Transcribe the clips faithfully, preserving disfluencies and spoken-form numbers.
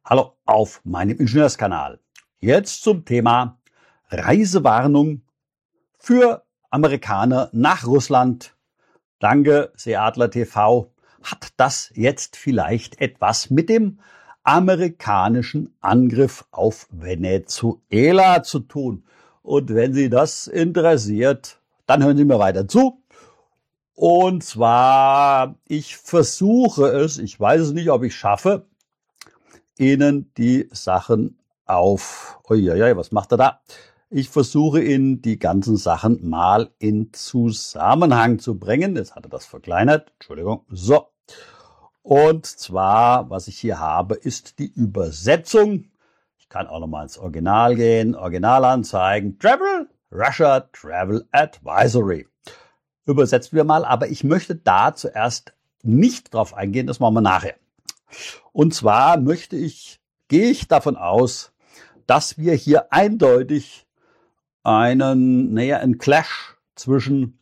Hallo auf meinem Ingenieurskanal. Jetzt zum Thema Reisewarnung für Amerikaner nach Russland. Danke, Seeadler T V. Hat das jetzt vielleicht etwas mit dem amerikanischen Angriff auf Venezuela zu tun? Und wenn Sie das interessiert, dann hören Sie mir weiter zu. Und zwar, ich versuche es, ich weiß es nicht, ob ich schaffe, Ihnen die Sachen auf, uiuiui, was macht er da? Ich versuche Ihnen die ganzen Sachen mal in Zusammenhang zu bringen. Jetzt hat er das verkleinert, Entschuldigung, so. Und zwar, was ich hier habe, ist die Übersetzung. Ich kann auch nochmal ins Original gehen, Original anzeigen, Travel, Russia Travel Advisory. Übersetzen wir mal, aber ich möchte da zuerst nicht drauf eingehen, das machen wir nachher. Und zwar möchte ich, gehe ich davon aus, dass wir hier eindeutig einen, naja, einen Clash zwischen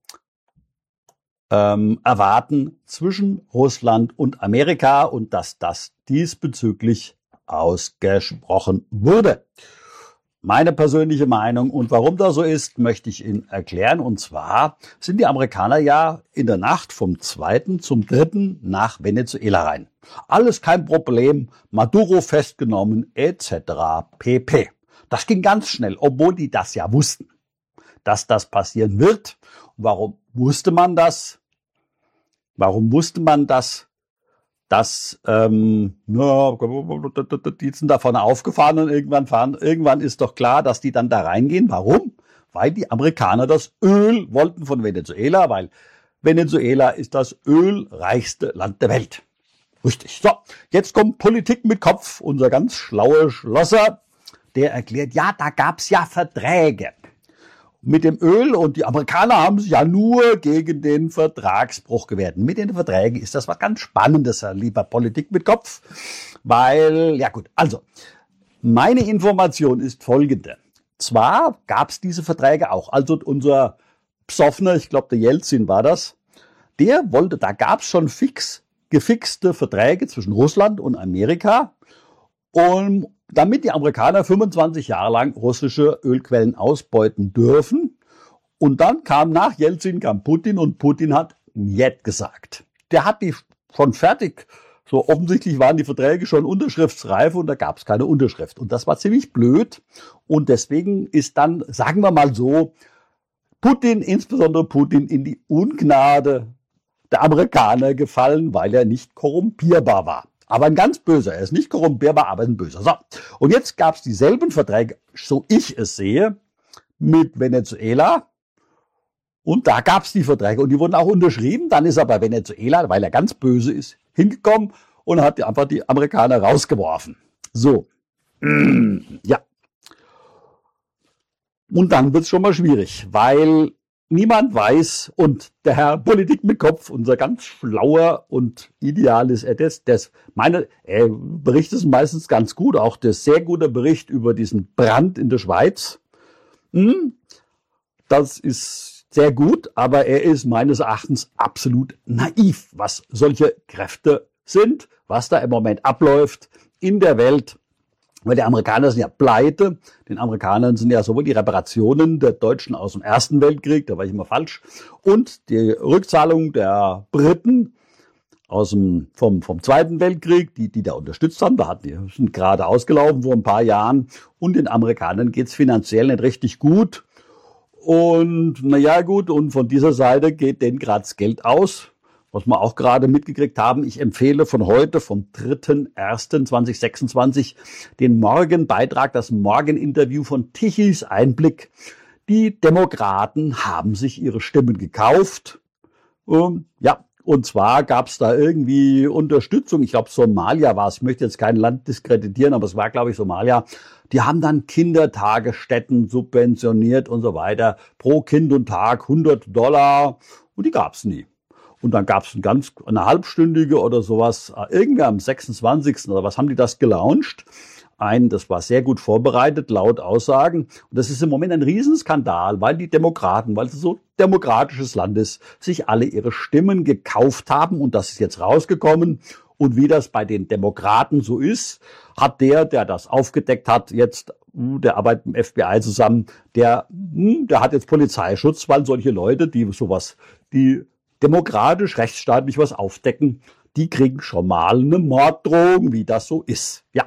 ähm, erwarten zwischen Russland und Amerika und dass das diesbezüglich ausgesprochen wurde. Meine persönliche Meinung und warum das so ist, möchte ich Ihnen erklären. Und zwar sind die Amerikaner ja in der Nacht vom zweiten zum dritten nach Venezuela rein. Alles kein Problem, Maduro festgenommen et cetera pp. Das ging ganz schnell, obwohl die das ja wussten, dass das passieren wird. Und warum wusste man das? Warum wusste man das? Dass ähm, ja, die sind davon aufgefahren und irgendwann fahren. Irgendwann ist doch klar, dass die dann da reingehen. Warum? Weil die Amerikaner das Öl wollten von Venezuela, weil Venezuela ist das ölreichste Land der Welt. Richtig. So, jetzt kommt Politik mit Kopf. Unser ganz schlauer Schlosser, der erklärt, ja, da gab's ja Verträge mit dem Öl und die Amerikaner haben sich ja nur gegen den Vertragsbruch gewehrt. Mit den Verträgen ist das was ganz Spannendes, Herr lieber Politik mit Kopf, weil, ja gut, also, meine Information ist folgende. Zwar gab es diese Verträge auch, also unser Psoffner, ich glaube der Jelzin war das, der wollte, da gab es schon fix gefixte Verträge zwischen Russland und Amerika, und damit die Amerikaner fünfundzwanzig Jahre lang russische Ölquellen ausbeuten dürfen. Und dann kam nach Jelzin kam Putin und Putin hat Njet gesagt. Der hat die schon fertig. So offensichtlich waren die Verträge schon unterschriftsreif und da gab es keine Unterschrift. Und das war ziemlich blöd. Und deswegen ist dann, sagen wir mal so, Putin, insbesondere Putin, in die Ungnade der Amerikaner gefallen, weil er nicht korrumpierbar war. Aber ein ganz böser. Er ist nicht korrumpierbar, aber ein böser. So. Und jetzt gab es dieselben Verträge, so ich es sehe, mit Venezuela. Und da gab es die Verträge und die wurden auch unterschrieben. Dann ist er bei Venezuela, weil er ganz böse ist, hingekommen und hat einfach die Amerikaner rausgeworfen. So. Ja. Und dann wird es schon mal schwierig, weil niemand weiß, und der Herr Politik mit Kopf, unser ganz schlauer und ideales Edes, das meine, er berichtet meistens ganz gut, auch der sehr gute Bericht über diesen Brand in der Schweiz. Das ist sehr gut, aber er ist meines Erachtens absolut naiv, was solche Kräfte sind, was da im Moment abläuft in der Welt. Weil die Amerikaner sind ja pleite. Den Amerikanern sind ja sowohl die Reparationen der Deutschen aus dem Ersten Weltkrieg, da war ich immer falsch, und die Rückzahlung der Briten aus dem, vom, vom Zweiten Weltkrieg, die, die da unterstützt haben, da hatten die, sind gerade ausgelaufen vor ein paar Jahren. Und den Amerikanern geht's finanziell nicht richtig gut. Und naja gut, und von dieser Seite geht denen gerade das Geld aus. Was wir auch gerade mitgekriegt haben, ich empfehle von heute, vom dritten ersten zweitausendsechsundzwanzig, den Morgenbeitrag, das Morgeninterview von Tichys Einblick. Die Demokraten haben sich ihre Stimmen gekauft. Ähm, ja, und zwar gab es da irgendwie Unterstützung. Ich glaube, Somalia war es. Ich möchte jetzt kein Land diskreditieren, aber es war, glaube ich, Somalia. Die haben dann Kindertagesstätten subventioniert und so weiter. Pro Kind und Tag hundert Dollar. Und die gab es nie. Und dann gab es ein ganz, eine halbstündige oder sowas, irgendwie am sechsundzwanzigsten oder was haben die das gelauncht. Ein, das war sehr gut vorbereitet, laut Aussagen. Und das ist im Moment ein Riesenskandal, weil die Demokraten, weil es so demokratisches Land ist, sich alle ihre Stimmen gekauft haben. Und das ist jetzt rausgekommen. Und wie das bei den Demokraten so ist, hat der, der das aufgedeckt hat, jetzt, der arbeitet im F B I zusammen, der, der hat jetzt Polizeischutz, weil solche Leute, die sowas, die demokratisch, rechtsstaatlich was aufdecken, die kriegen schon mal eine Morddrohung, wie das so ist. Ja.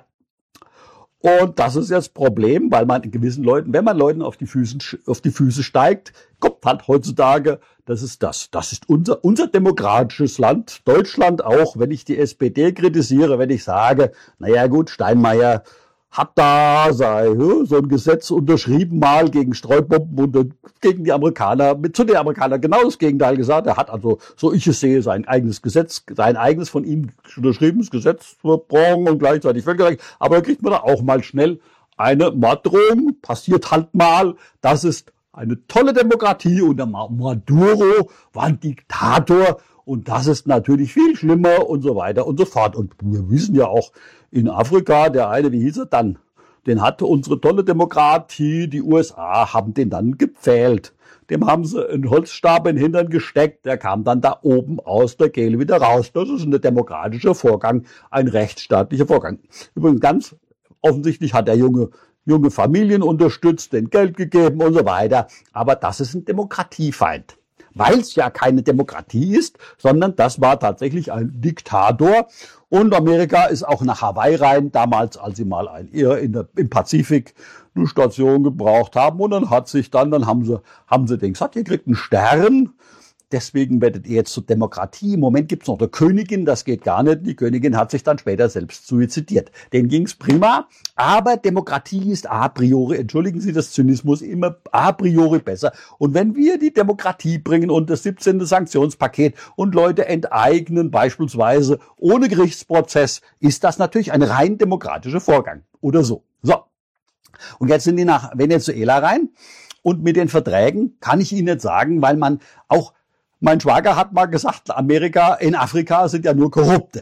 Und das ist jetzt das Problem, weil man in gewissen Leuten, wenn man Leuten auf die Füße, auf die Füße steigt, kommt halt heutzutage, das ist das. Das ist unser, unser demokratisches Land, Deutschland auch, wenn ich die S P D kritisiere, wenn ich sage, naja gut, Steinmeier hat da sei, so ein Gesetz unterschrieben mal gegen Streubomben und gegen die Amerikaner, mit zu den Amerikanern genau das Gegenteil gesagt. Er hat also, so ich es sehe, sein eigenes Gesetz, sein eigenes von ihm unterschriebenes Gesetz verbrochen und gleichzeitig völkerrecht. Aber da kriegt man da auch mal schnell eine Morddrohung. Passiert halt mal. Das ist eine tolle Demokratie und der Maduro war ein Diktator. Und das ist natürlich viel schlimmer und so weiter und so fort. Und wir wissen ja auch, in Afrika, der eine, wie hieß er dann, den hatte unsere tolle Demokratie, die U S A, haben den dann gepfählt. Dem haben sie einen Holzstab in den Hintern gesteckt, der kam dann da oben aus der Kehle wieder raus. Das ist ein demokratischer Vorgang, ein rechtsstaatlicher Vorgang. Übrigens ganz offensichtlich hat der Junge junge Familien unterstützt, denen Geld gegeben und so weiter. Aber das ist ein Demokratiefeind. Weil es ja keine Demokratie ist, sondern das war tatsächlich ein Diktator. Und Amerika ist auch nach Hawaii rein, damals, als sie mal ein, in der, im Pazifik eine Station gebraucht haben. Und dann hat sich dann, dann haben sie, haben sie den gesagt, ihr kriegt einen Stern. Deswegen werdet ihr jetzt zur Demokratie. Im Moment gibt's noch eine Königin, das geht gar nicht. Die Königin hat sich dann später selbst suizidiert. Denen ging's prima, aber Demokratie ist a priori, entschuldigen Sie das Zynismus, immer a priori besser. Und wenn wir die Demokratie bringen und das siebzehnte Sanktionspaket und Leute enteignen, beispielsweise ohne Gerichtsprozess, ist das natürlich ein rein demokratischer Vorgang oder so. So. Und jetzt sind die nach Venezuela rein. Und mit den Verträgen kann ich Ihnen nicht sagen, weil man auch, mein Schwager hat mal gesagt, Amerika, in Afrika sind ja nur Korrupte.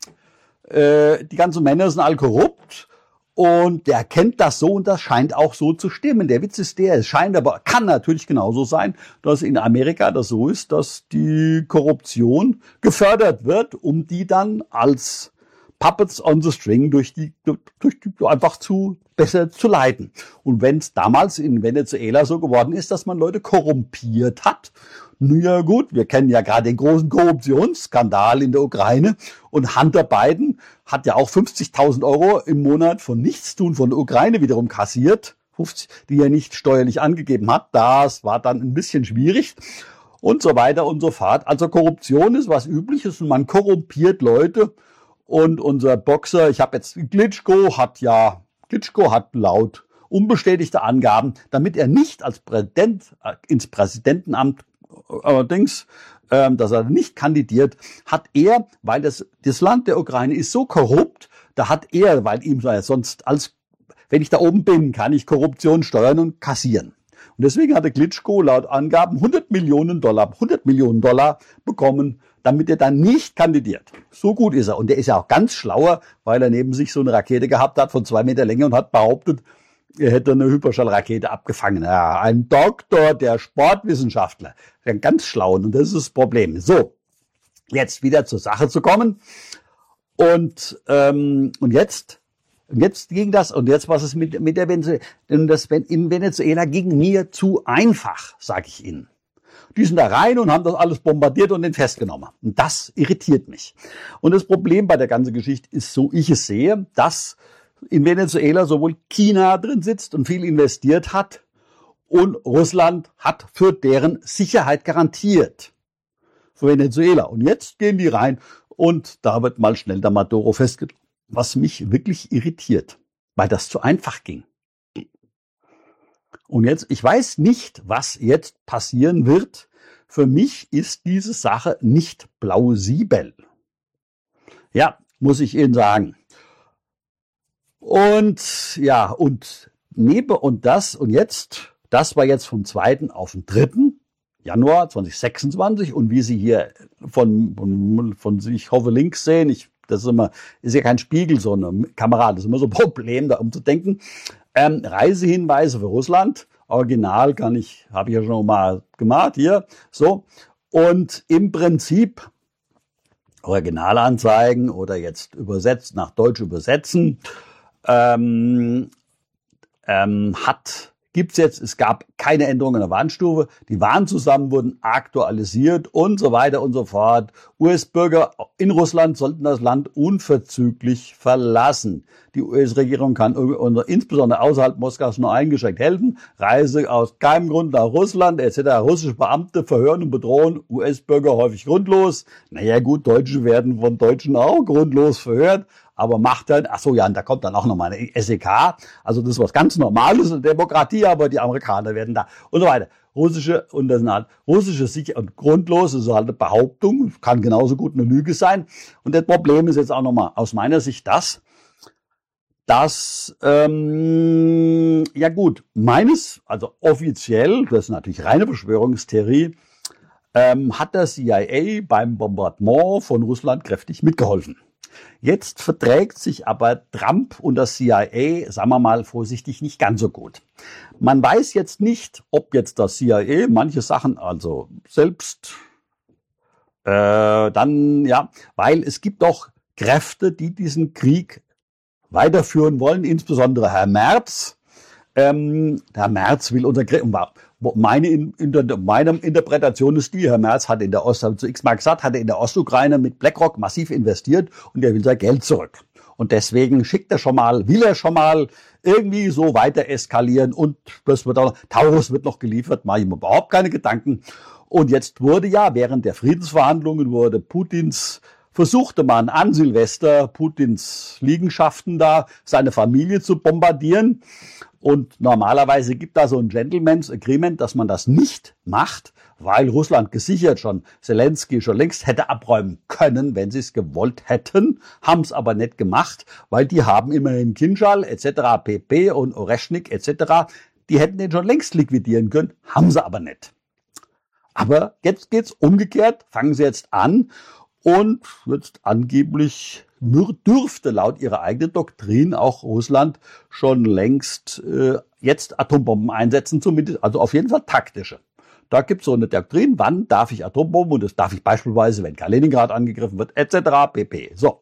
Äh, die ganzen Männer sind alle korrupt und der kennt das so und das scheint auch so zu stimmen. Der Witz ist der, es scheint aber, kann natürlich genauso sein, dass in Amerika das so ist, dass die Korruption gefördert wird, um die dann als Puppets on the String durch die, durch die einfach zu besser zu leiten. Und wenn es damals in Venezuela so geworden ist, dass man Leute korrumpiert hat, nun ja gut, wir kennen ja gerade den großen Korruptionsskandal in der Ukraine und Hunter Biden hat ja auch fünfzigtausend Euro im Monat von Nichtstun von der Ukraine wiederum kassiert, fünfzig, die er nicht steuerlich angegeben hat. Das war dann ein bisschen schwierig. Und so weiter und so fort. Also Korruption ist was Übliches und man korrumpiert Leute. Und unser Boxer, ich habe jetzt, Klitschko hat ja, Klitschko hat laut unbestätigte Angaben, damit er nicht als Präsident äh, ins Präsidentenamt allerdings, äh, dass er nicht kandidiert, hat er, weil das, das Land der Ukraine ist so korrupt, da hat er, weil ihm sonst als, wenn ich da oben bin, kann ich Korruption steuern und kassieren. Und deswegen hatte Klitschko laut Angaben hundert Millionen Dollar, hundert Millionen Dollar bekommen, damit er dann nicht kandidiert. So gut ist er. Und der ist ja auch ganz schlauer, weil er neben sich so eine Rakete gehabt hat von zwei Meter Länge und hat behauptet, er hätte eine Hyperschallrakete abgefangen. Ja, ein Doktor, der Sportwissenschaftler. Ein ganz schlauen. Und das ist das Problem. So, jetzt wieder zur Sache zu kommen. Und, ähm, und jetzt... Und jetzt ging das, und jetzt was es mit, mit der Venezuela, denn das in Venezuela ging mir zu einfach, sage ich Ihnen. Die sind da rein und haben das alles bombardiert und den festgenommen. Und das irritiert mich. Und das Problem bei der ganzen Geschichte ist, so ich es sehe, dass in Venezuela sowohl China drin sitzt und viel investiert hat und Russland hat für deren Sicherheit garantiert. Für Venezuela. Und jetzt gehen die rein und da wird mal schnell der Maduro festgenommen. Was mich wirklich irritiert, weil das zu einfach ging. Und jetzt, ich weiß nicht, was jetzt passieren wird. Für mich ist diese Sache nicht plausibel. Ja, muss ich Ihnen sagen. Und ja, und neben und das und jetzt, das war jetzt vom zweiten auf den dritten Januar zweitausendsechsundzwanzig und wie Sie hier von, von, von ich hoffe, links sehen, ich Das ist immer, ist ja kein Spiegel, so eine Kamera. Das ist immer so ein Problem, da umzudenken. Ähm, Reisehinweise für Russland. Original kann ich, habe ich ja schon mal gemacht, hier. So. Und im Prinzip Originalanzeigen oder jetzt übersetzt nach Deutsch übersetzen, ähm, ähm, hat gibt's jetzt, es gab keine Änderungen in der Warnstufe, die Warnzusammen wurden aktualisiert und so weiter und so fort. U S-Bürger in Russland sollten das Land unverzüglich verlassen. Die U S-Regierung kann insbesondere außerhalb Moskaus nur eingeschränkt helfen. Reise aus keinem Grund nach Russland et cetera. Russische Beamte verhören und bedrohen U S-Bürger häufig grundlos. Naja gut, Deutsche werden von Deutschen auch grundlos verhört. Aber macht dann, ach so, ja, und da kommt dann auch nochmal eine S E K. Also das ist was ganz Normales in der Demokratie, aber die Amerikaner werden da und so weiter. Russische, und das sind halt russische Sicher und grundlos, das ist halt eine Behauptung, kann genauso gut eine Lüge sein. Und das Problem ist jetzt auch nochmal aus meiner Sicht das, dass, ähm, ja gut, meines, also offiziell, das ist natürlich reine Verschwörungstheorie, ähm, hat der C I A beim Bombardement von Russland kräftig mitgeholfen. Jetzt verträgt sich aber Trump und das C I A, sagen wir mal vorsichtig, nicht ganz so gut. Man weiß jetzt nicht, ob jetzt das C I A manche Sachen also selbst äh, dann, ja, weil es gibt doch Kräfte, die diesen Krieg weiterführen wollen, insbesondere Herr Merz. Ähm, Herr Merz will unser Krieg, meine, in, in der, meine Interpretation ist die, Herr Merz hat in der Ost, zu X-Mal gesagt, hat er in der Ostukraine mit BlackRock massiv investiert und er will sein Geld zurück. Und deswegen schickt er schon mal, will er schon mal irgendwie so weiter eskalieren und das wird auch, Taurus wird noch geliefert, mache ich mir überhaupt keine Gedanken. Und jetzt wurde ja während der Friedensverhandlungen wurde Putins versuchte man an Silvester Putins Liegenschaften da, seine Familie zu bombardieren. Und normalerweise gibt da so ein Gentleman's Agreement, dass man das nicht macht, weil Russland gesichert schon Zelensky schon längst hätte abräumen können, wenn sie es gewollt hätten, haben es aber nicht gemacht, weil die haben immerhin Kinjal et cetera pp. Und Oreschnik et cetera. Die hätten den schon längst liquidieren können, haben sie aber nicht. Aber jetzt geht's umgekehrt, fangen sie jetzt an und jetzt angeblich dürfte laut ihrer eigenen Doktrin auch Russland schon längst äh, jetzt Atombomben einsetzen, zumindest, also auf jeden Fall taktische. Da gibt es so eine Doktrin, wann darf ich Atombomben, und das darf ich beispielsweise, wenn Kaliningrad angegriffen wird, et cetera pp. So.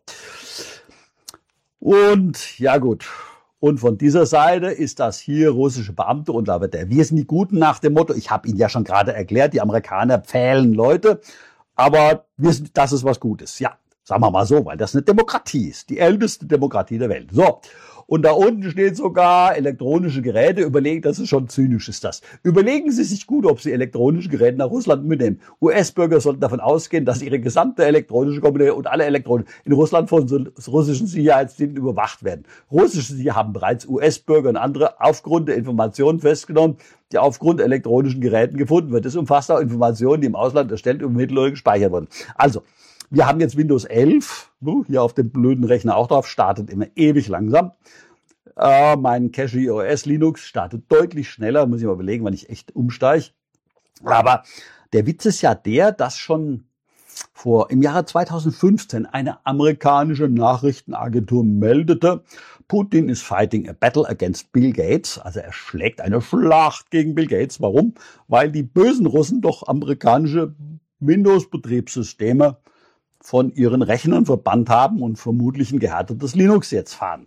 Und ja gut, und von dieser Seite ist das hier russische Beamte, und da wird der Wir sind die Guten nach dem Motto, ich habe Ihnen ja schon gerade erklärt, die Amerikaner pfählen Leute, aber wir sind, das ist was Gutes, ja. Sagen wir mal so, weil das eine Demokratie ist, die älteste Demokratie der Welt. So, und da unten steht sogar elektronische Geräte. Überlegen, das ist schon zynisch, ist das. Überlegen Sie sich gut, ob Sie elektronische Geräte nach Russland mitnehmen. U S-Bürger sollten davon ausgehen, dass ihre gesamte elektronische Kommunikation und alle Elektronen in Russland von so russischen Sicherheitsdiensten überwacht werden. Russische Sicherheitsdienste haben bereits U S-Bürger und andere aufgrund der Informationen festgenommen, die aufgrund elektronischen Geräten gefunden wird. Das umfasst auch Informationen, die im Ausland erstellt und übermittelt oder gespeichert wurden. Also, wir haben jetzt Windows elf, hier auf dem blöden Rechner auch drauf, startet immer ewig langsam. Äh, mein Cache O S Linux startet deutlich schneller, muss ich mal überlegen, wann ich echt umsteige. Aber der Witz ist ja der, dass schon vor im Jahre zweitausendfünfzehn eine amerikanische Nachrichtenagentur meldete, Putin is fighting a battle against Bill Gates. Also er schlägt eine Schlacht gegen Bill Gates. Warum? Weil die bösen Russen doch amerikanische Windows-Betriebssysteme von ihren Rechnern verbannt haben und vermutlich ein gehärtetes Linux jetzt fahren.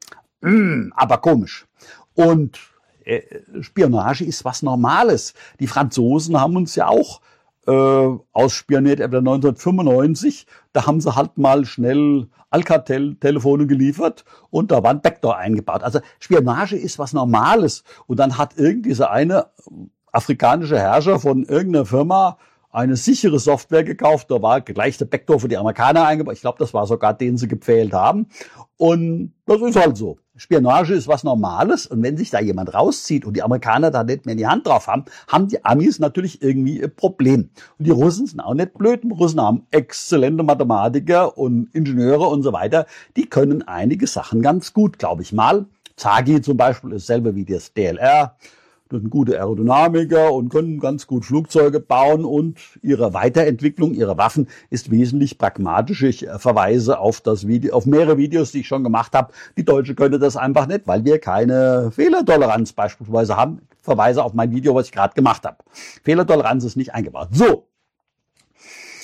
Mm, aber komisch. Und äh, Spionage ist was Normales. Die Franzosen haben uns ja auch äh, ausspioniert, etwa neunzehnhundertfünfundneunzig. Da haben sie halt mal schnell Alcatel-Telefone geliefert und da war ein Backdoor eingebaut. Also Spionage ist was Normales. Und dann hat irgendwie so eine afrikanische Herrscher von irgendeiner Firma eine sichere Software gekauft, da war gleich der Backdoor für die Amerikaner eingebaut. Ich glaube, das war sogar den sie gepfählt haben. Und das ist halt so. Spionage ist was Normales. Und wenn sich da jemand rauszieht und die Amerikaner da nicht mehr die Hand drauf haben, haben die Amis natürlich irgendwie ein Problem. Und die Russen sind auch nicht blöd. Die Russen haben exzellente Mathematiker und Ingenieure und so weiter. Die können einige Sachen ganz gut, glaube ich mal. Zagi zum Beispiel ist selber wie das D L R. Das sind gute Aerodynamiker und können ganz gut Flugzeuge bauen, und ihre Weiterentwicklung ihrer Waffen ist wesentlich pragmatisch. Ich verweise auf das Video, auf mehrere Videos, die ich schon gemacht habe. Die Deutsche könnte das einfach nicht, weil wir keine Fehlertoleranz beispielsweise haben. Ich verweise auf mein Video, was ich gerade gemacht habe. Fehlertoleranz ist nicht eingebaut. So.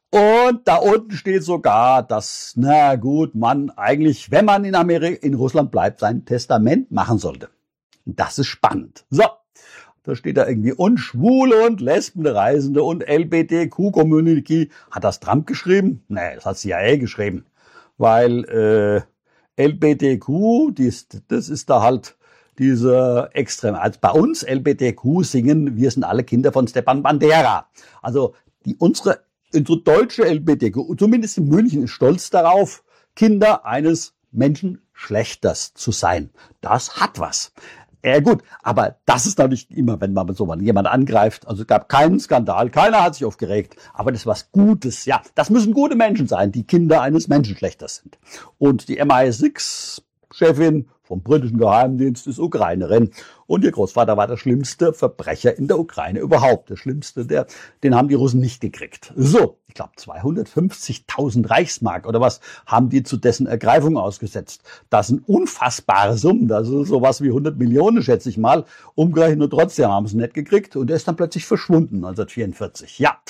Und da unten steht sogar, dass, na gut, man eigentlich, wenn man in Amerika, in Russland bleibt, sein Testament machen sollte. Das ist spannend. So, da steht da irgendwie, und Schwule und Lesben, Reisende und L G B T Q-Community. Hat das Trump geschrieben? Nee, das hat C I A geschrieben. Weil äh, L G B T Q, dies, das ist da halt diese extrem. Also bei uns L G B T Q singen, wir sind alle Kinder von Stepan Bandera. Also die unsere unsere deutsche L G B T Q, zumindest in München, ist stolz darauf, Kinder eines Menschenschlechters zu sein. Das hat was. Ja gut, aber das ist natürlich immer, wenn man so mal jemand angreift. Also es gab keinen Skandal, keiner hat sich aufgeregt. Aber das ist was Gutes, ja. Das müssen gute Menschen sein, die Kinder eines Menschenschlechters sind. Und die M I sechs Chefin vom britischen Geheimdienst ist Ukrainerin. Und ihr Großvater war der schlimmste Verbrecher in der Ukraine überhaupt. Der schlimmste, der, den haben die Russen nicht gekriegt. So, ich glaube zweihundertfünfzigtausend Reichsmark oder was haben die zu dessen Ergreifung ausgesetzt. Das sind unfassbare Summen. Das ist sowas wie hundert Millionen, schätze ich mal. Umgerechnet, nur trotzdem haben sie nicht gekriegt. Und der ist dann plötzlich verschwunden, neunzehnhundertvierundvierzig. Ja,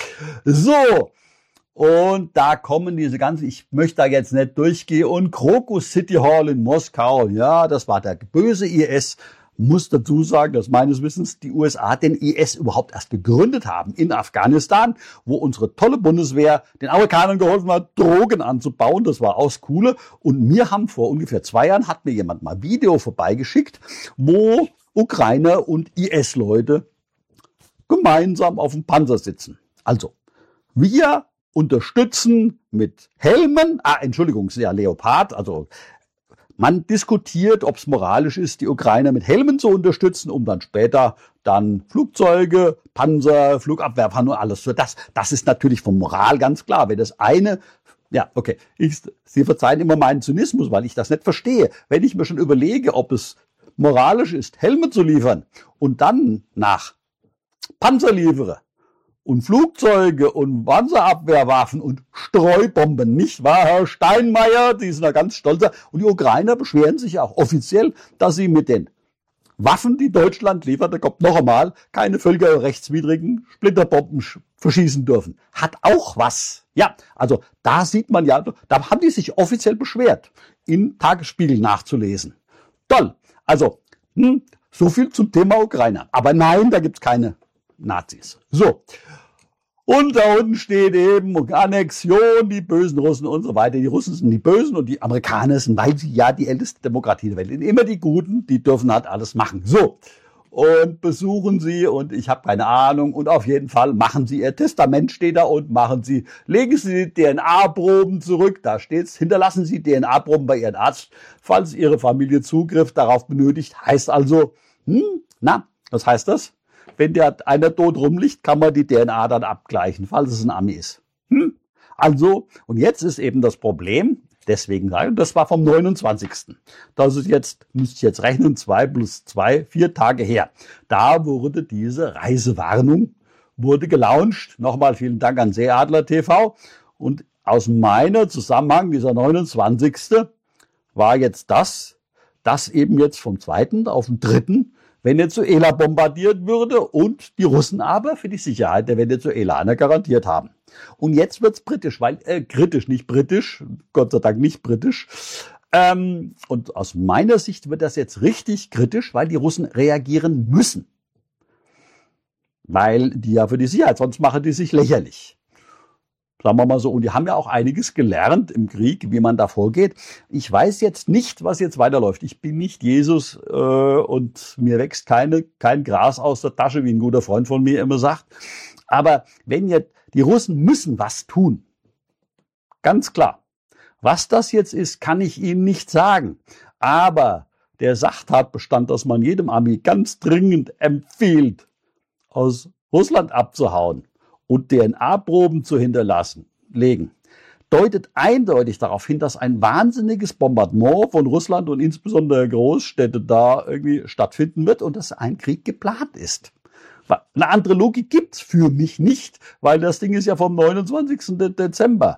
so. Und da kommen diese ganzen, ich möchte da jetzt nicht durchgehen, und Krokus City Hall in Moskau, ja, das war der böse I S. Muss dazu sagen, dass meines Wissens die U S A den I S überhaupt erst gegründet haben in Afghanistan, wo unsere tolle Bundeswehr den Amerikanern geholfen hat, Drogen anzubauen. Das war aus Coole. Und mir haben vor ungefähr zwei Jahren, hat mir jemand mal Video vorbeigeschickt, wo Ukrainer und I S-Leute gemeinsam auf dem Panzer sitzen. Also, wir unterstützen mit Helmen, ah, Entschuldigung, ist ja Leopard, also man diskutiert, ob es moralisch ist, die Ukrainer mit Helmen zu unterstützen, um dann später dann Flugzeuge, Panzer, Flugabwehrpanzer und alles. Das, das ist natürlich von Moral ganz klar. Wenn das eine, ja, okay, ich, Sie verzeihen immer meinen Zynismus, weil ich das nicht verstehe. Wenn ich mir schon überlege, ob es moralisch ist, Helme zu liefern und dann nach Panzer liefere, und Flugzeuge und Panzerabwehrwaffen und Streubomben, nicht wahr, Herr Steinmeier? Die sind da ganz stolz. Und die Ukrainer beschweren sich auch offiziell, dass sie mit den Waffen, die Deutschland liefert, da kommt noch einmal, keine völkerrechtswidrigen Splitterbomben verschießen dürfen. Hat auch was. Ja, also da sieht man ja, da haben die sich offiziell beschwert, im Tagesspiegel nachzulesen. Toll. Also, hm, so viel zum Thema Ukrainer. Aber nein, da gibt's keine Nazis. So. Und da unten steht eben Annexion, die bösen Russen und so weiter. Die Russen sind die Bösen und die Amerikaner sind, weil sie ja die älteste Demokratie der Welt sind. Immer die Guten, die dürfen halt alles machen. So. Und besuchen Sie, und ich habe keine Ahnung, und auf jeden Fall machen Sie Ihr Testament, steht da, und machen Sie, legen Sie die D N A-Proben zurück, da steht's, hinterlassen Sie D N A-Proben bei Ihrem Arzt, falls Ihre Familie Zugriff darauf benötigt. Heißt also, hm, na, was heißt das? Wenn der einer tot rumliegt, kann man die D N A dann abgleichen, falls es ein Ami ist. Hm? Also, und jetzt ist eben das Problem, deswegen sage ich, das war vom neunundzwanzigsten Das ist jetzt, müsst ihr jetzt rechnen, zwei plus zwei, vier Tage her. Da wurde diese Reisewarnung, wurde gelauncht. Nochmal vielen Dank an Seeadler T V. Und aus meiner Zusammenhang, dieser neunundzwanzigste war jetzt das, dass eben jetzt vom zweiten auf den dritten Venezuela bombardiert würde und die Russen aber für die Sicherheit der Venezuelaner garantiert haben. Und jetzt wird's britisch, weil äh, kritisch, nicht britisch, Gott sei Dank nicht britisch. Ähm, und aus meiner Sicht wird das jetzt richtig kritisch, weil die Russen reagieren müssen. Weil die ja für die Sicherheit, sonst machen die sich lächerlich. Sagen wir mal so, und die haben ja auch einiges gelernt im Krieg, wie man da vorgeht. Ich weiß jetzt nicht, was jetzt weiterläuft. Ich bin nicht Jesus äh, und mir wächst keine kein Gras aus der Tasche, wie ein guter Freund von mir immer sagt. Aber wenn jetzt, die Russen müssen was tun. Ganz klar. Was das jetzt ist, kann ich Ihnen nicht sagen. Aber der Sachtatbestand, dass man jedem Ami ganz dringend empfiehlt, aus Russland abzuhauen und D N A-Proben zu hinterlassen, legen, deutet eindeutig darauf hin, dass ein wahnsinniges Bombardement von Russland und insbesondere Großstädte da irgendwie stattfinden wird und dass ein Krieg geplant ist. Eine andere Logik gibt's für mich nicht, weil das Ding ist ja vom neunundzwanzigsten Dezember.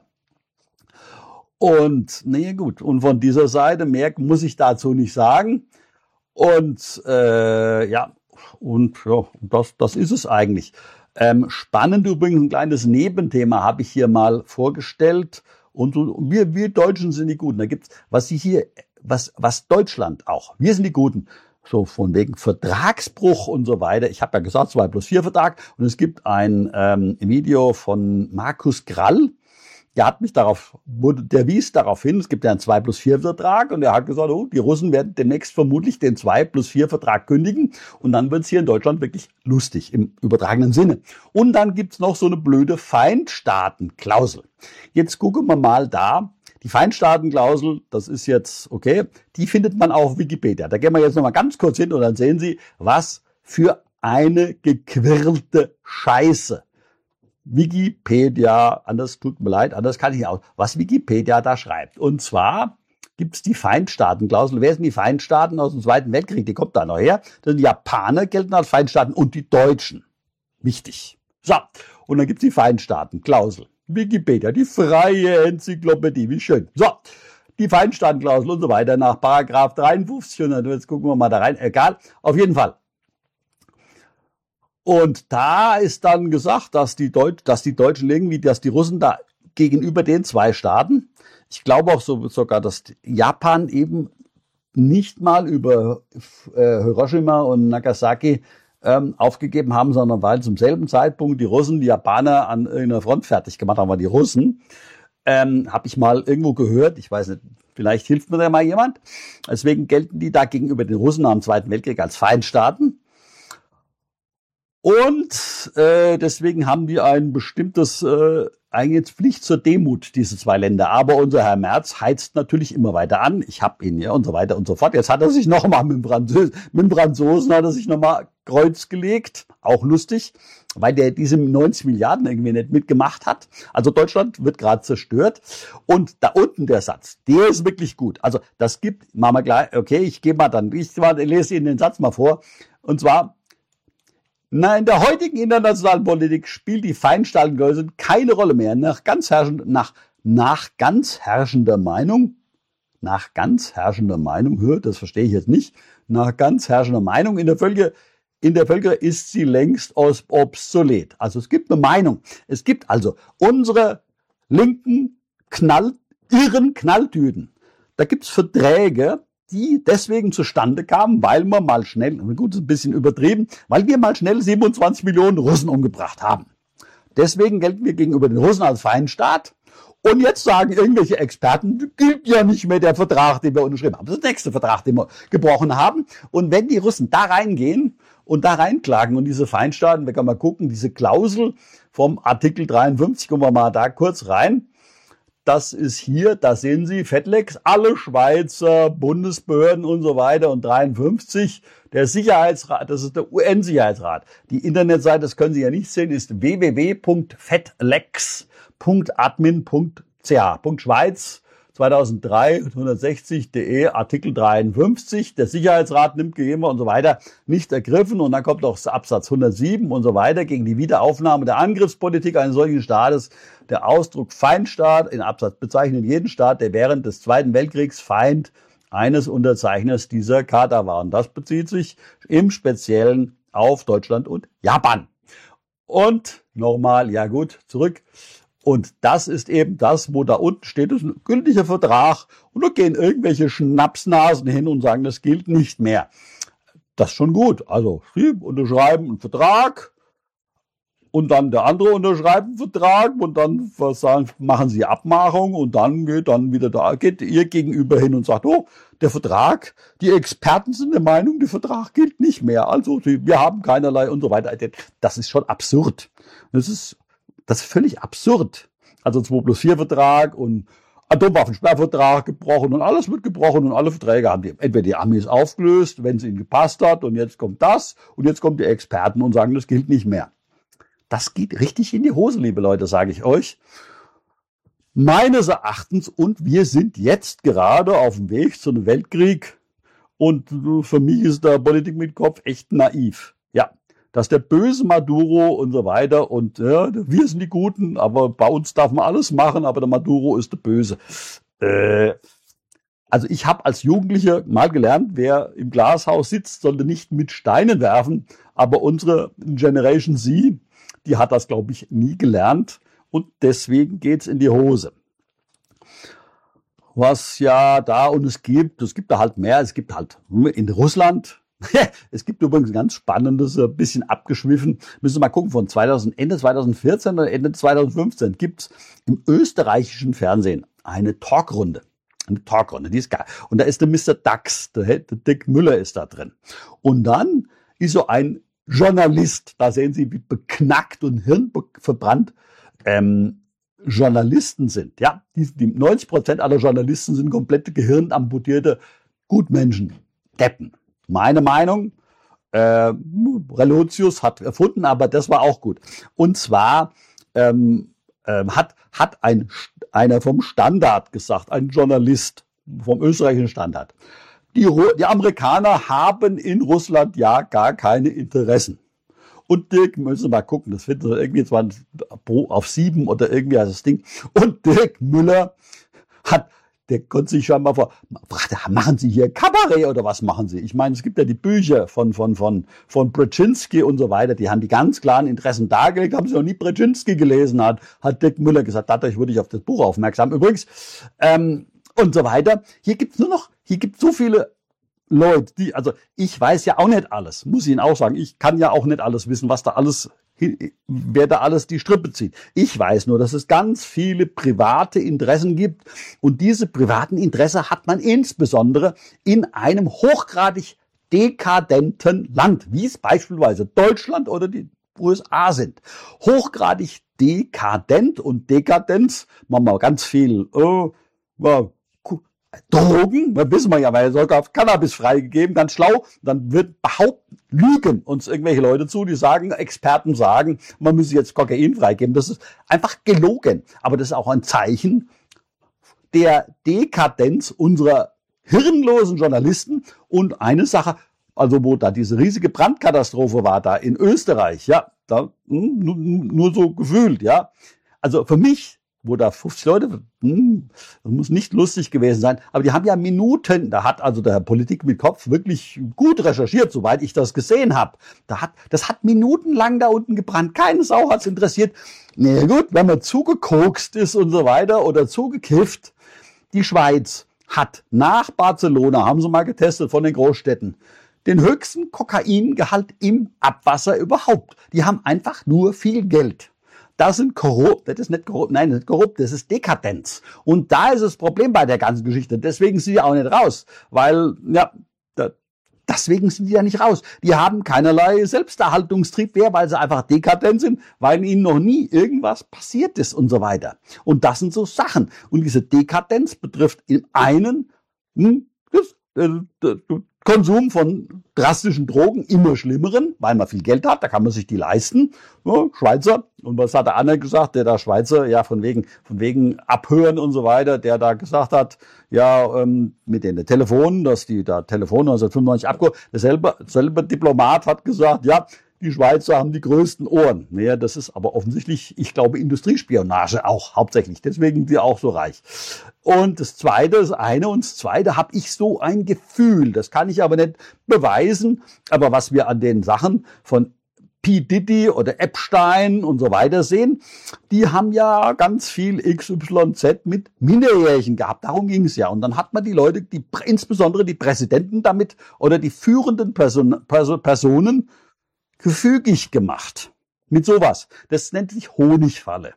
Und, nee, gut, und von dieser Seite, mehr muss ich dazu nicht sagen. Und, äh, ja, und, ja, das, das ist es eigentlich. Ähm, spannend übrigens, ein kleines Nebenthema habe ich hier mal vorgestellt. Und so, wir, wir Deutschen sind die Guten. Da gibt's, was sie hier, was, was Deutschland auch. Wir sind die Guten. So von wegen Vertragsbruch und so weiter. Ich habe ja gesagt, zwei plus vier Vertrag. Und es gibt ein ähm, Video von Markus Grall. Der hat mich darauf, der wies darauf hin, es gibt ja einen zwei plus vier Vertrag und er hat gesagt, oh, die Russen werden demnächst vermutlich den zwei plus vier Vertrag kündigen und dann wird es hier in Deutschland wirklich lustig im übertragenen Sinne. Und dann gibt's noch so eine blöde Feindstaatenklausel. Jetzt gucken wir mal da. Die Feindstaatenklausel, das ist jetzt, okay, die findet man auch auf Wikipedia. Da gehen wir jetzt nochmal ganz kurz hin und dann sehen Sie, was für eine gequirlte Scheiße Wikipedia, anders tut mir leid, anders kann ich nicht aus, was Wikipedia da schreibt. Und zwar gibt's die Feindstaatenklausel. Wer sind die Feindstaaten aus dem Zweiten Weltkrieg? Die kommt da noch her. Das sind die Japaner, gelten als Feindstaaten und die Deutschen. Wichtig. So, und dann gibt's die Feindstaatenklausel. Wikipedia, die freie Enzyklopädie, wie schön. So, die Feindstaatenklausel und so weiter nach Paragraph dreiundfünfzig. Und jetzt gucken wir mal da rein. Egal, auf jeden Fall. Und da ist dann gesagt, dass die, Deut dass die Deutschen irgendwie, dass die Russen da gegenüber den zwei Staaten, ich glaube auch so, sogar, dass Japan eben nicht mal über äh, Hiroshima und Nagasaki ähm, aufgegeben haben, sondern weil zum selben Zeitpunkt die Russen die Japaner an irgendeiner Front fertig gemacht haben, aber die Russen, ähm, habe ich mal irgendwo gehört, ich weiß nicht, vielleicht hilft mir da mal jemand, deswegen gelten die da gegenüber den Russen am Zweiten Weltkrieg als Feindstaaten. Und äh, deswegen haben die ein bestimmtes, äh, eigentlich Pflicht zur Demut, diese zwei Länder. Aber unser Herr Merz heizt natürlich immer weiter an. Ich hab ihn, ja, und so weiter und so fort. Jetzt hat er sich nochmal mit dem Franzosen, mit dem Franzosen hat er sich nochmal Kreuz gelegt. Auch lustig, weil der diese neunzig Milliarden irgendwie nicht mitgemacht hat. Also Deutschland wird gerade zerstört. Und da unten der Satz, der ist wirklich gut. Also das gibt, machen wir gleich, okay, ich gehe mal dann, ich lese Ihnen den Satz mal vor. Und zwar, na, in der heutigen internationalen Politik spielt die Feindstaatenklausel keine Rolle mehr. Nach ganz herrschender, nach, nach ganz herrschender Meinung, nach ganz herrschender Meinung, hör, das verstehe ich jetzt nicht, nach ganz herrschender Meinung in der Völker, in der Völker ist sie längst obsolet. Also es gibt eine Meinung. Es gibt also unsere linken Knall, irren Knalltüten. Da gibt's Verträge, die deswegen zustande kamen, weil wir mal schnell, gut, ist ein bisschen übertrieben, weil wir mal schnell siebenundzwanzig Millionen Russen umgebracht haben. Deswegen gelten wir gegenüber den Russen als Feindstaat. Und jetzt sagen irgendwelche Experten, gilt ja nicht mehr der Vertrag, den wir unterschrieben haben. Das ist der nächste Vertrag, den wir gebrochen haben. Und wenn die Russen da reingehen und da reinklagen und diese Feindstaaten, wir können mal gucken, diese Klausel vom Artikel dreiundfünfzig, gucken wir mal da kurz rein. Das ist hier, da sehen Sie, Fettlex, alle Schweizer Bundesbehörden und so weiter und dreiundfünfzig. Der Sicherheitsrat, das ist der U N-Sicherheitsrat. Die Internetseite, das können Sie ja nicht sehen, ist w w w punkt fettlex punkt admin punkt c h. Schweiz zweitausenddrei hundertsechzig punkt de, Artikel dreiundfünfzig. Der Sicherheitsrat nimmt gegeben und so weiter nicht ergriffen. Und dann kommt auch Absatz hundertsieben und so weiter gegen die Wiederaufnahme der Angriffspolitik eines solchen Staates. Der Ausdruck Feindstaat in Absatz bezeichnet jeden Staat, der während des Zweiten Weltkriegs Feind eines Unterzeichners dieser Charta war. Und das bezieht sich im Speziellen auf Deutschland und Japan. Und nochmal, ja gut, zurück. Und das ist eben das, wo da unten steht, das ist ein gültiger Vertrag. Und da gehen irgendwelche Schnapsnasen hin und sagen, das gilt nicht mehr. Das ist schon gut. Also, Sie unterschreiben einen Vertrag und dann der andere unterschreibt einen Vertrag und dann was sagen, machen Sie Abmachung und dann geht dann wieder da, geht Ihr Gegenüber hin und sagt, oh, der Vertrag, die Experten sind der Meinung, der Vertrag gilt nicht mehr. Also, wir haben keinerlei und so weiter. Das ist schon absurd. Das ist Das ist völlig absurd. Also zwei plus vier Vertrag und Atomwaffensperrvertrag gebrochen und alles wird gebrochen und alle Verträge haben die, entweder die Amis aufgelöst, wenn es ihnen gepasst hat und jetzt kommt das und jetzt kommen die Experten und sagen, das gilt nicht mehr. Das geht richtig in die Hose, liebe Leute, sage ich euch. Meines Erachtens, und wir sind jetzt gerade auf dem Weg zu einem Weltkrieg und für mich ist da Politik mit Kopf echt naiv. Ja. Dass der böse Maduro und so weiter und ja, wir sind die Guten, aber bei uns darf man alles machen, aber der Maduro ist der Böse. Äh, Also ich habe als Jugendlicher mal gelernt, wer im Glashaus sitzt, sollte nicht mit Steinen werfen. Aber unsere Generation Z, die hat das, glaube ich, nie gelernt. Und deswegen geht's in die Hose. Was ja da und es gibt, es gibt da halt mehr. Es gibt halt in Russland, es gibt übrigens ein ganz spannendes, ein bisschen abgeschwiffen. Müssen wir mal gucken, von zweitausend, Ende zweitausendvierzehn oder Ende zweitausendfünfzehn gibt's im österreichischen Fernsehen eine Talkrunde. Eine Talkrunde, die ist geil. Und da ist der Mister Dax, der, der Dick Müller ist da drin. Und dann ist so ein Journalist, da sehen Sie, wie beknackt und hirnverbrannt ähm, Journalisten sind. Ja, die, die neunzig Prozent aller Journalisten sind komplette gehirnamputierte Gutmenschen, Deppen. Meine Meinung, äh, Relotius hat erfunden, aber das war auch gut. Und zwar ähm, äh, hat, hat ein, einer vom Standard gesagt, ein Journalist vom österreichischen Standard. Die, die Amerikaner haben in Russland ja gar keine Interessen. Und Dirk, müssen wir mal gucken, das finden wir irgendwie zwar auf sieben oder irgendwie heißt das Ding. Und Dirk Müller hat, der konnte sich schon mal vor, machen Sie hier Kabarett oder was machen Sie? Ich meine, es gibt ja die Bücher von, von, von, von Brzezinski und so weiter, die haben die ganz klaren Interessen dargelegt, haben Sie noch nie Brzezinski gelesen, hat, hat Dirk Müller gesagt, dadurch wurde ich auf das Buch aufmerksam. Übrigens, ähm, und so weiter. Hier gibt's nur noch, hier gibt's so viele Leute, die, also ich weiß ja auch nicht alles, muss ich Ihnen auch sagen. Ich kann ja auch nicht alles wissen, was da alles, wer da alles die Strippe zieht. Ich weiß nur, dass es ganz viele private Interessen gibt und diese privaten Interessen hat man insbesondere in einem hochgradig dekadenten Land, wie es beispielsweise Deutschland oder die U S A sind. Hochgradig dekadent und Dekadenz, machen wir ganz viel, äh, ja, Drogen, das wissen wir ja, weil sogar auf Cannabis freigegeben, ganz schlau. Dann wird behaupten, lügen uns irgendwelche Leute zu, die sagen, Experten sagen, man müsse jetzt Kokain freigeben. Das ist einfach gelogen. Aber das ist auch ein Zeichen der Dekadenz unserer hirnlosen Journalisten. Und eine Sache, also wo da diese riesige Brandkatastrophe war, da in Österreich, ja, da nur, nur so gefühlt, ja. Also für mich, wo da fünfzig Leute, hm, das muss nicht lustig gewesen sein, aber die haben ja Minuten, da hat also der Herr Politik mit Kopf wirklich gut recherchiert, soweit ich das gesehen habe. Da hat, das hat minutenlang da unten gebrannt, keine Sau hat's interessiert. Na gut, wenn man zugekokst ist und so weiter oder zugekifft, die Schweiz hat nach Barcelona, haben sie mal getestet von den Großstädten, den höchsten Kokaingehalt im Abwasser überhaupt. Die haben einfach nur viel Geld. Das sind korrupt, das ist nicht korrupt, nein, das ist korrupt, das ist Dekadenz. Und da ist das Problem bei der ganzen Geschichte. Deswegen sind die auch nicht raus, weil, ja, da, deswegen sind die ja nicht raus. Die haben keinerlei Selbsterhaltungstrieb mehr, weil sie einfach dekadent sind, weil ihnen noch nie irgendwas passiert ist und so weiter. Und das sind so Sachen. Und diese Dekadenz betrifft im einen, hm, das, äh, Konsum von drastischen Drogen, immer schlimmeren, weil man viel Geld hat, da kann man sich die leisten. Ja, Schweizer. Und was hat der andere gesagt? Der da Schweizer, ja, von wegen, von wegen Abhören und so weiter, der da gesagt hat, ja, ähm, mit den Telefonen, dass die da Telefon neunzehnhundertfünfundneunzig abgeholt, derselbe, derselbe Diplomat hat gesagt, ja, die Schweizer haben die größten Ohren. Naja, das ist aber offensichtlich, ich glaube, Industriespionage auch hauptsächlich. Deswegen sind die auch so reich. Und das Zweite, das eine und das Zweite habe ich so ein Gefühl. Das kann ich aber nicht beweisen. Aber was wir an den Sachen von P. Diddy oder Epstein und so weiter sehen, die haben ja ganz viel X Y Z mit Minderjährigen gehabt. Darum ging es ja. Und dann hat man die Leute, die insbesondere die Präsidenten damit oder die führenden Person, Personen gefügig gemacht. Mit sowas. Das nennt sich Honigfalle.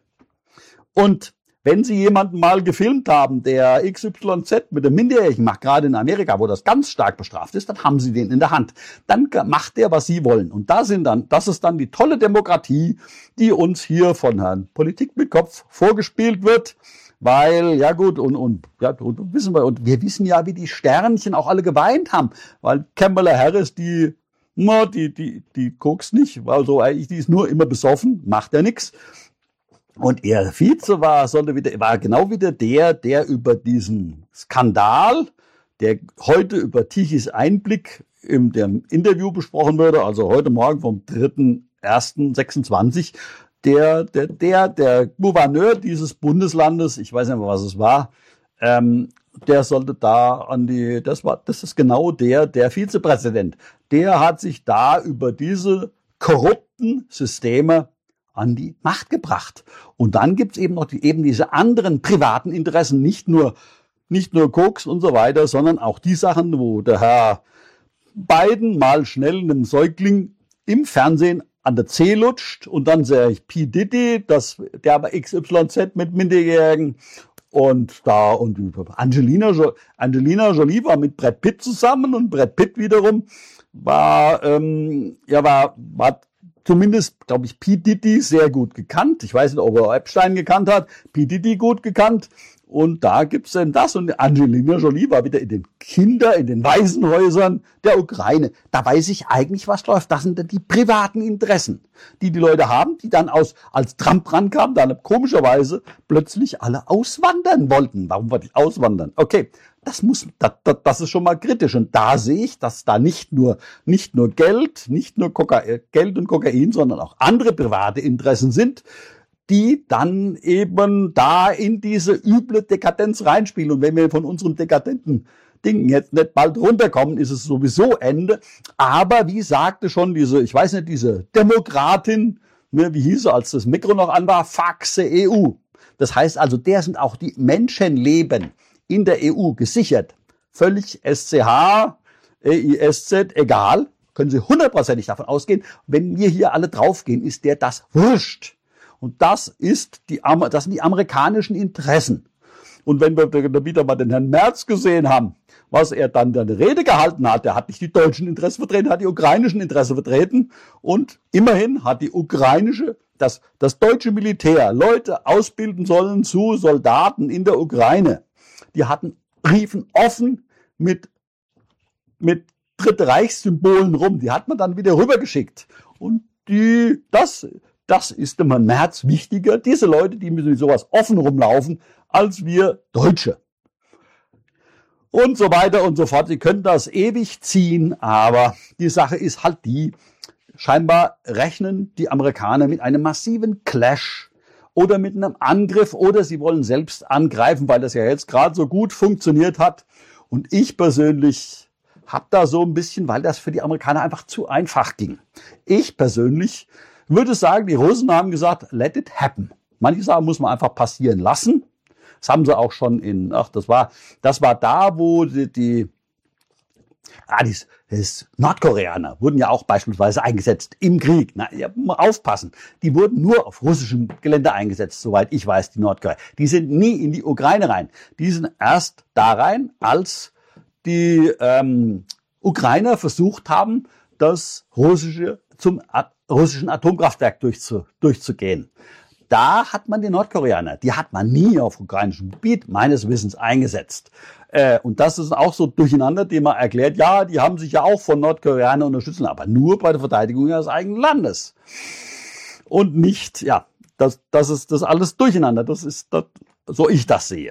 Und wenn Sie jemanden mal gefilmt haben, der X Y Z mit einem Minderjährigen macht, gerade in Amerika, wo das ganz stark bestraft ist, dann haben Sie den in der Hand. Dann macht der, was Sie wollen. Und da sind dann, das ist dann die tolle Demokratie, die uns hier von Herrn Politik mit Kopf vorgespielt wird. Weil, ja gut, und, und, ja, und wissen wir, und wir wissen ja, wie die Sternchen auch alle geweint haben. Weil Kamala Harris, die Na, die, die, die kokst nicht, also eigentlich, die ist nur immer besoffen, macht ja nix. Und ihr Vize war, sollte wieder, war genau wieder der, der über diesen Skandal, der heute über Tichys Einblick in dem Interview besprochen würde, also heute Morgen vom dritten ersten sechsundzwanzig, der, der, der, der Gouverneur dieses Bundeslandes, ich weiß nicht mehr, was es war, ähm, der sollte da an die, das war, das ist genau der, der Vizepräsident. Der hat sich da über diese korrupten Systeme an die Macht gebracht. Und dann gibt's eben noch die, eben diese anderen privaten Interessen, nicht nur, nicht nur Koks und so weiter, sondern auch die Sachen, wo der Herr Biden mal schnell einem Säugling im Fernsehen an der Zeh lutscht und dann sehr P. Diddy, das, der aber X Y Z mit Minderjährigen und da, und Angelina, Angelina Jolie war mit Brad Pitt zusammen und Brad Pitt wiederum war, ähm, ja, war, war zumindest, glaube ich, P. Diddy sehr gut gekannt. Ich weiß nicht, ob er Epstein gekannt hat, P. Diddy gut gekannt. Und da gibt's denn das. Und Angelina Jolie war wieder in den Kinder-, in den Waisenhäusern der Ukraine. Da weiß ich eigentlich, was läuft. Das sind die privaten Interessen, die die Leute haben, die dann aus, als Trump rankam, dann komischerweise plötzlich alle auswandern wollten. Warum wollte ich auswandern? Okay, das muss, das, das, das ist schon mal kritisch. Und da sehe ich, dass da nicht nur, nicht nur Geld, nicht nur Kokain, Geld und Kokain, sondern auch andere private Interessen sind, die dann eben da in diese üble Dekadenz reinspielen. Und wenn wir von unserem dekadenten Ding jetzt nicht bald runterkommen, ist es sowieso Ende. Aber wie sagte schon diese, ich weiß nicht, diese Demokratin, ne, wie hieß sie, als das Mikro noch an war, Faxe E U. Das heißt also, der sind auch die Menschenleben in der E U gesichert. Völlig S C H, E I S Z, egal. Können Sie hundertprozentig davon ausgehen. Wenn wir hier alle draufgehen, ist der das wurscht. Und das ist die, das sind die amerikanischen Interessen. Und wenn wir wieder mal den Herrn Merz gesehen haben, was er dann eine Rede gehalten hat, der hat nicht die deutschen Interessen vertreten, hat die ukrainischen Interessen vertreten. Und immerhin hat die ukrainische, das, das deutsche Militär Leute ausbilden sollen zu Soldaten in der Ukraine. Die hatten, riefen offen mit, mit Dritte Reichssymbolen rum. Die hat man dann wieder rübergeschickt. Und die, das, Das ist dem Herrn Merz wichtiger, diese Leute, die mit sowas offen rumlaufen, als wir Deutsche. Und so weiter und so fort. Sie können das ewig ziehen, aber die Sache ist halt die, scheinbar rechnen die Amerikaner mit einem massiven Clash oder mit einem Angriff oder sie wollen selbst angreifen, weil das ja jetzt gerade so gut funktioniert hat. Und ich persönlich habe da so ein bisschen, weil das für die Amerikaner einfach zu einfach ging. Ich persönlich würde sagen, die Russen haben gesagt, let it happen. Manche Sachen muss man einfach passieren lassen. Das haben sie auch schon in, ach, das war, das war da, wo die, die ah, die, die Nordkoreaner wurden ja auch beispielsweise eingesetzt im Krieg. Na, ja, mal aufpassen. Die wurden nur auf russischem Gelände eingesetzt, soweit ich weiß, die Nordkoreaner. Die sind nie in die Ukraine rein. Die sind erst da rein, als die ähm, Ukrainer versucht haben, das russische zum russischen Atomkraftwerk durchzu, durchzugehen. Da hat man die Nordkoreaner, die hat man nie auf ukrainischem Gebiet meines Wissens eingesetzt. Äh, und das ist auch so durcheinander, dem man erklärt, ja, die haben sich ja auch von Nordkoreanern unterstützen, aber nur bei der Verteidigung ihres eigenen Landes. Und nicht, ja, das, das ist das alles durcheinander. Das ist, das, so ich das sehe.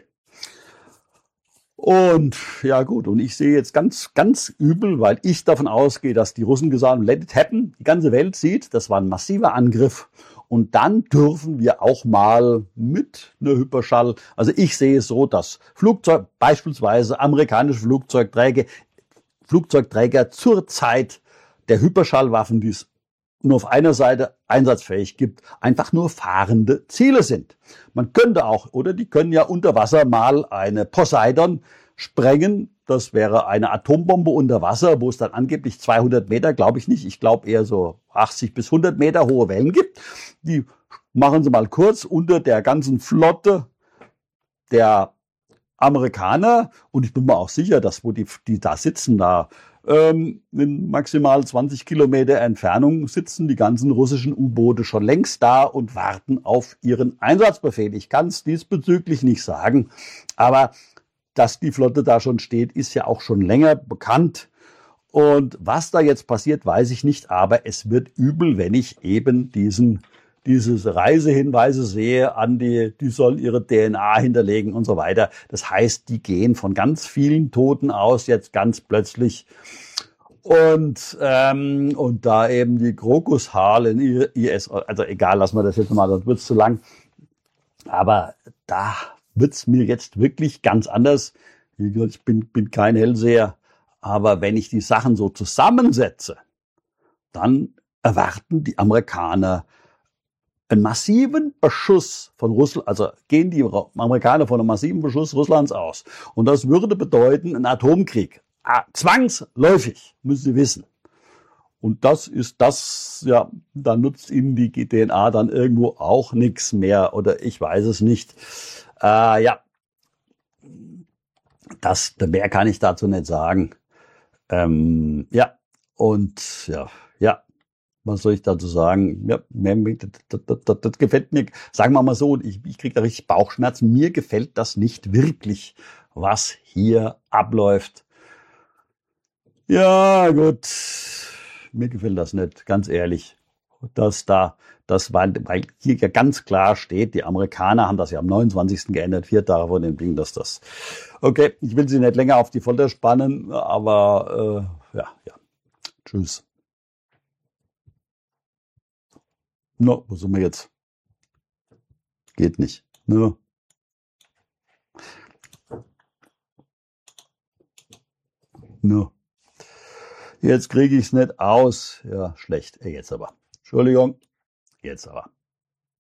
Und ja gut, und ich sehe jetzt ganz, ganz übel, weil ich davon ausgehe, dass die Russen gesagt haben, let it happen. Die ganze Welt sieht, das war ein massiver Angriff. Und dann dürfen wir auch mal mit einer Hyperschall, also ich sehe es so, dass Flugzeug, beispielsweise amerikanische Flugzeugträger, Flugzeugträger zur Zeit der Hyperschallwaffen, die es nur auf einer Seite einsatzfähig gibt, einfach nur fahrende Ziele sind. Man könnte auch, oder die können ja unter Wasser mal eine Poseidon sprengen. Das wäre eine Atombombe unter Wasser, wo es dann angeblich zweihundert Meter, glaube ich nicht, ich glaube eher so achtzig bis hundert Meter hohe Wellen gibt. Die machen sie mal kurz unter der ganzen Flotte der Amerikaner. Und ich bin mir auch sicher, dass wo die, die da sitzen, da ähm, in maximal zwanzig Kilometer Entfernung sitzen die ganzen russischen U-Boote schon längst da und warten auf ihren Einsatzbefehl. Ich kann es diesbezüglich nicht sagen, aber dass die Flotte da schon steht, ist ja auch schon länger bekannt. Und was da jetzt passiert, weiß ich nicht, aber es wird übel, wenn ich eben diesen diese Reisehinweise sehe an die, die sollen ihre D N A hinterlegen und so weiter. Das heißt, die gehen von ganz vielen Toten aus, jetzt ganz plötzlich. Und, ähm, und da eben die Krokushale in I S, also egal, lassen wir das jetzt mal, das wird's zu lang. Aber da wird's mir jetzt wirklich ganz anders. Wie gesagt, ich bin, bin kein Hellseher, aber wenn ich die Sachen so zusammensetze, dann erwarten die Amerikaner einen massiven Beschuss von Russland, also gehen die Amerikaner von einem massiven Beschuss Russlands aus. Und das würde bedeuten einen Atomkrieg. Ah, zwangsläufig, müssen Sie wissen. Und das ist das, ja, da nutzt Ihnen die D N A dann irgendwo auch nichts mehr oder ich weiß es nicht. Äh, ja, das, mehr kann ich dazu nicht sagen. Ähm, ja, und ja, ja, was soll ich dazu sagen? Ja, mehr, das, das, das, das gefällt mir, sagen wir mal so, ich, ich kriege da richtig Bauchschmerzen. Mir gefällt das nicht wirklich, was hier abläuft. Ja, gut. Mir gefällt das nicht, ganz ehrlich. Dass da, das war, weil hier ja ganz klar steht, die Amerikaner haben das ja am neunundzwanzigsten geändert, vier Tage vor dem Ding, dass das. Okay, ich will Sie nicht länger auf die Folter spannen, aber äh, ja, ja. Tschüss. No, wo sind wir jetzt? Geht nicht. No. No. Jetzt kriege ich es nicht aus. Ja, schlecht. Jetzt aber. Entschuldigung. Jetzt aber.